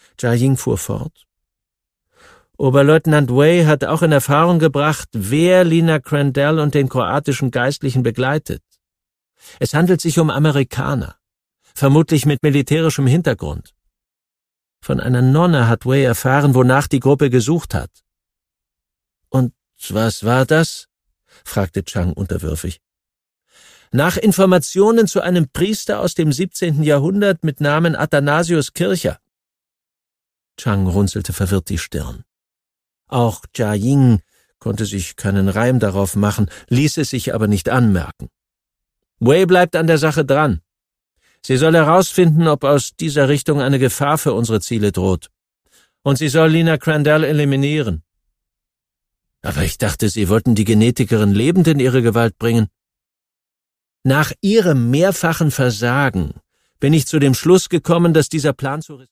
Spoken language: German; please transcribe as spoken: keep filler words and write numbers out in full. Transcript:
Jia Ying fuhr fort. Oberleutnant Wei hat auch in Erfahrung gebracht, wer Lina Crandall und den kroatischen Geistlichen begleitet. Es handelt sich um Amerikaner, vermutlich mit militärischem Hintergrund. Von einer Nonne hat Wei erfahren, wonach die Gruppe gesucht hat. »Und was war das?« fragte Chang unterwürfig. »Nach Informationen zu einem Priester aus dem siebzehnten Jahrhundert mit Namen Athanasius Kircher.« Chang runzelte verwirrt die Stirn. Auch Jia Ying konnte sich keinen Reim darauf machen, ließ es sich aber nicht anmerken. »Wei bleibt an der Sache dran. Sie soll herausfinden, ob aus dieser Richtung eine Gefahr für unsere Ziele droht. Und sie soll Lina Crandall eliminieren.« »Aber ich dachte, Sie wollten die Genetikerin lebend in ihre Gewalt bringen.« »Nach ihrem mehrfachen Versagen bin ich zu dem Schluss gekommen, dass dieser Plan zu